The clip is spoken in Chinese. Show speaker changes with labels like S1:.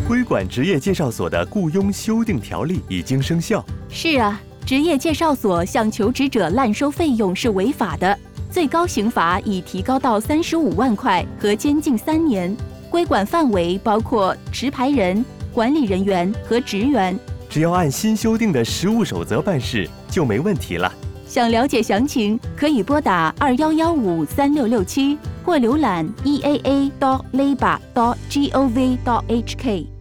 S1: 规管职业介绍所的雇佣修订条例已经生效。
S2: 是啊，职业介绍所向求职者滥收费用是违法的，最高刑罚已提高到35万块和监禁3年。规管范围包括持牌人、管理人员和职员。
S1: 只要按新修订的实务守则办事，就没问题了。
S2: 想了解详情，可以拨打21153667或浏览eaa.labor.gov.hk。